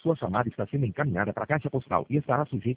Sua chamada está sendo encaminhada para a caixa postal e estará sujeita